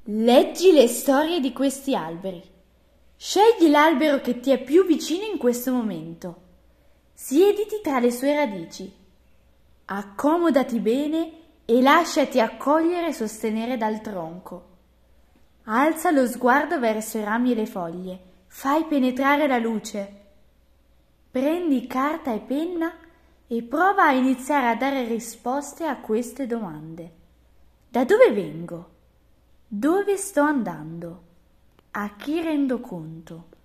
Leggi le storie di questi alberi. Scegli l'albero che ti è più vicino in questo momento. Siediti tra le sue radici. Accomodati bene e lasciati accogliere e sostenere dal tronco. Alza lo sguardo verso i rami e le foglie. Fai penetrare la luce. Prendi carta e penna e prova a iniziare a dare risposte a queste domande. Da dove vengo? Dove sto andando? A chi rendo conto?